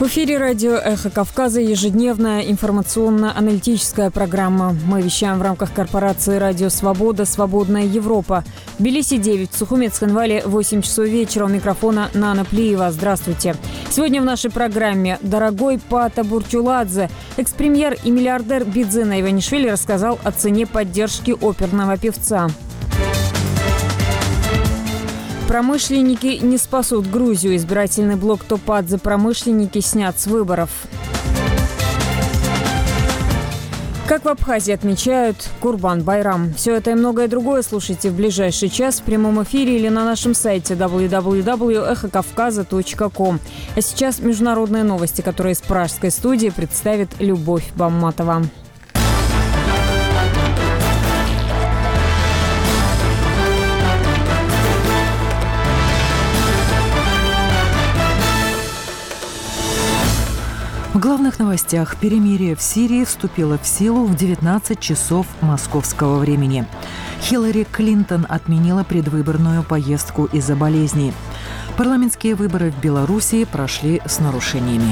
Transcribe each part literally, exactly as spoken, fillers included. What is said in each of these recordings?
эфире радио «Эхо Кавказа» ежедневная информационно-аналитическая программа. Мы вещаем в рамках корпорации «Радио Свобода. Свободная Европа». В Тбилиси девять, в Сухуме, Цхинвале восемь часов вечера. У микрофона Нана Плиева. Здравствуйте. Сегодня в нашей программе дорогой Пата Бурчуладзе. Экс-премьер и миллиардер Бидзина Иванишвили рассказал о цене поддержки оперного певца. Промышленники не спасут Грузию. Избирательный блок Топадзе «Промышленники» снят с выборов. Как в Абхазии отмечают Курбан-Байрам. Все это и многое другое слушайте в ближайший час в прямом эфире или на нашем сайте дабл ю дабл ю дабл ю точка эхо кавказа точка ком. А сейчас международные новости, которые из пражской студии представит Любовь Бамматова. В главных новостях: перемирие в Сирии вступило в силу в девятнадцать часов московского времени. Хиллари Клинтон отменила предвыборную поездку из-за болезни. Парламентские выборы в Белоруссии прошли с нарушениями.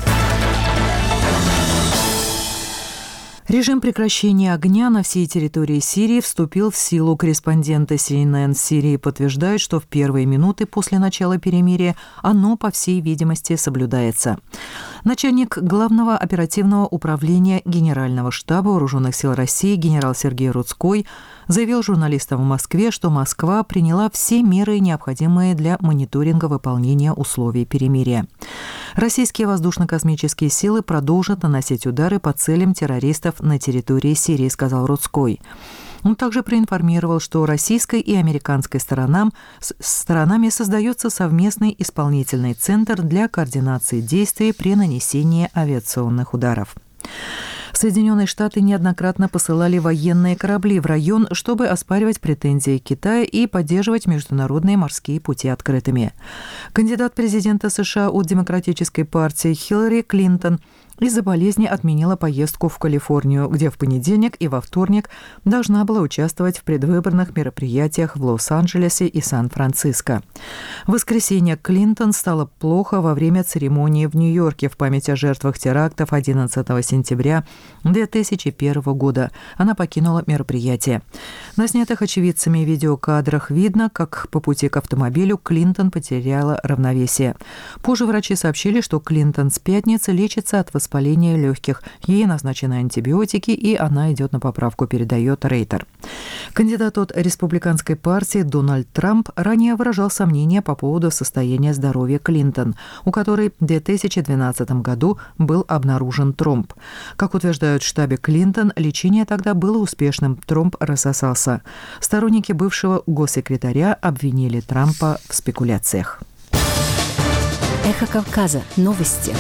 Режим прекращения огня на всей территории Сирии вступил в силу. Корреспонденты си эн эн Сирии подтверждают, что в первые минуты после начала перемирия оно, по всей видимости, соблюдается. Начальник Главного оперативного управления Генерального штаба Вооруженных сил России генерал Сергей Рудской заявил журналистам в Москве, что Москва приняла все меры, необходимые для мониторинга выполнения условий перемирия. Российские воздушно-космические силы продолжат наносить удары по целям террористов на территории Сирии, сказал Рудской. Он также проинформировал, что российской и американской сторонам, с сторонами создается совместный исполнительный центр для координации действий при нанесении авиационных ударов. Соединенные Штаты неоднократно посылали военные корабли в район, чтобы оспаривать претензии Китая и поддерживать международные морские пути открытыми. Кандидат президента США от Демократической партии Хиллари Клинтон из-за болезни отменила поездку в Калифорнию, где в понедельник и во вторник должна была участвовать в предвыборных мероприятиях в Лос-Анджелесе и Сан-Франциско. В воскресенье Клинтон стало плохо во время церемонии в Нью-Йорке в память о жертвах терактов одиннадцатого сентября две тысячи первого года. Она покинула мероприятие. На снятых очевидцами видеокадрах видно, как по пути к автомобилю Клинтон потеряла равновесие. Позже врачи сообщили, что Клинтон с пятницы лечится от воспаления легких. Ей назначены антибиотики, и она идет на поправку, передает Рейтер. Кандидат от республиканской партии Дональд Трамп ранее выражал сомнения по поводу состояния здоровья Клинтон, у которой в две тысячи двенадцатом году был обнаружен тромб. Как утверждают в штабе Клинтон, лечение тогда было успешным, тромб рассосался. Сторонники бывшего госсекретаря обвинили Трампа в спекуляциях. Эхо Кавказа. Новости.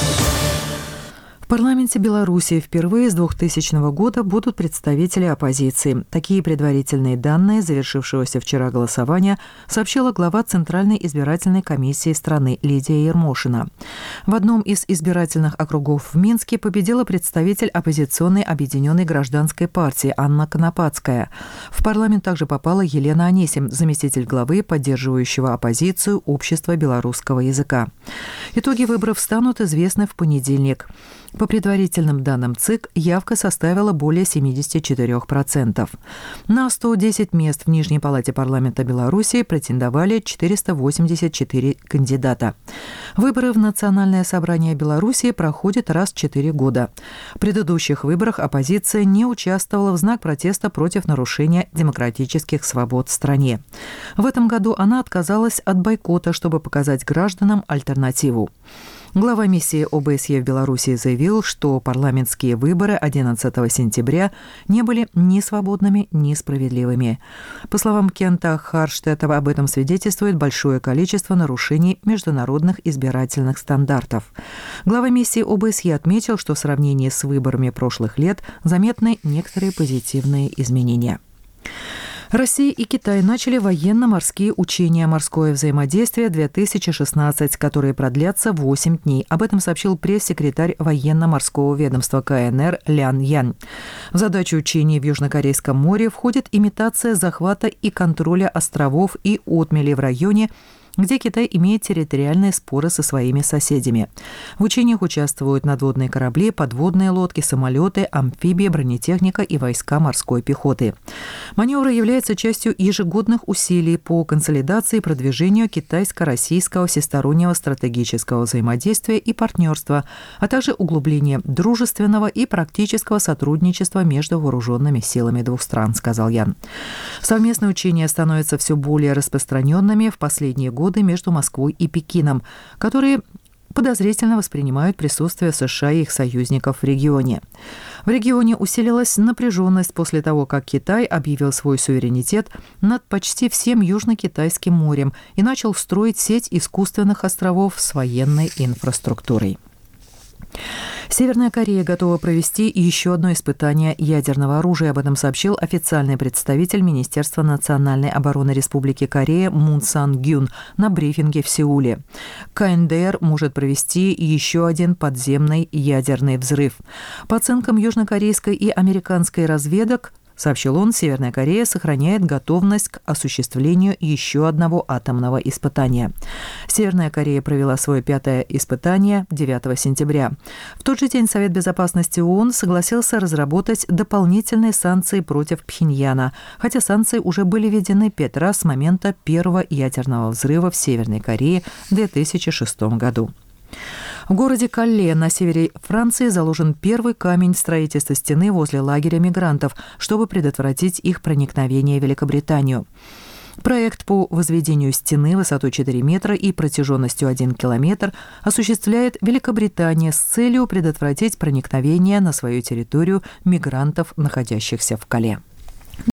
В парламенте Беларуси впервые с двухтысячного года будут представители оппозиции. Такие предварительные данные завершившегося вчера голосования сообщила глава Центральной избирательной комиссии страны Лидия Ермошина. В одном из избирательных округов в Минске победила представитель оппозиционной объединенной гражданской партии Анна Конопадская. В парламент также попала Елена Анисим, заместитель главы поддерживающего оппозицию Общества белорусского языка. Итоги выборов станут известны в понедельник. По предварительным данным ЦИК, явка составила более семьдесят четыре процента. На сто десять мест в Нижней палате парламента Беларуси претендовали четыреста восемьдесят четыре кандидата. Выборы в Национальное собрание Беларуси проходят раз в четыре года. В предыдущих выборах оппозиция не участвовала в знак протеста против нарушения демократических свобод в стране. В этом году она отказалась от бойкота, чтобы показать гражданам альтернативу. Глава миссии о бэ эс е в Беларуси заявил, что парламентские выборы одиннадцатого сентября не были ни свободными, ни справедливыми. По словам Кента Харштета, об этом свидетельствует большое количество нарушений международных избирательных стандартов. Глава миссии о бэ эс е отметил, что в сравнении с выборами прошлых лет заметны некоторые позитивные изменения. Россия и Китай начали военно-морские учения «Морское взаимодействие-две тысячи шестнадцать», которые продлятся восемь дней. Об этом сообщил пресс-секретарь военно-морского ведомства ка эн эр Лян Ян. В задачу учений в Южнокорейском море входит имитация захвата и контроля островов и отмелей в районе, где Китай имеет территориальные споры со своими соседями. В учениях участвуют надводные корабли, подводные лодки, самолеты, амфибии, бронетехника и войска морской пехоты. Маневр является частью ежегодных усилий по консолидации и продвижению китайско-российского всестороннего стратегического взаимодействия и партнерства, а также углубления дружественного и практического сотрудничества между вооруженными силами двух стран, сказал Ян. Совместные учения становятся все более распространенными в последние годы между Москвой и Пекином, которые подозрительно воспринимают присутствие США и их союзников в регионе. В регионе усилилась напряженность после того, как Китай объявил свой суверенитет над почти всем Южно-Китайским морем и начал строить сеть искусственных островов с военной инфраструктурой. Северная Корея готова провести еще одно испытание ядерного оружия. Об этом сообщил официальный представитель Министерства национальной обороны Республики Корея Мун Сан Гюн на брифинге в Сеуле. КНДР может провести еще один подземный ядерный взрыв. По оценкам южнокорейской и американской разведок, сообщил он, Северная Корея сохраняет готовность к осуществлению еще одного атомного испытания. Северная Корея провела свое пятое испытание девятого сентября. В тот же день Совет безопасности ООН согласился разработать дополнительные санкции против Пхеньяна, хотя санкции уже были введены пять раз с момента первого ядерного взрыва в Северной Корее в две тысячи шестом году. В городе Калле на севере Франции заложен первый камень строительства стены возле лагеря мигрантов, чтобы предотвратить их проникновение в Великобританию. Проект по возведению стены высотой четыре метра и протяженностью один километр осуществляет Великобритания с целью предотвратить проникновение на свою территорию мигрантов, находящихся в Калле.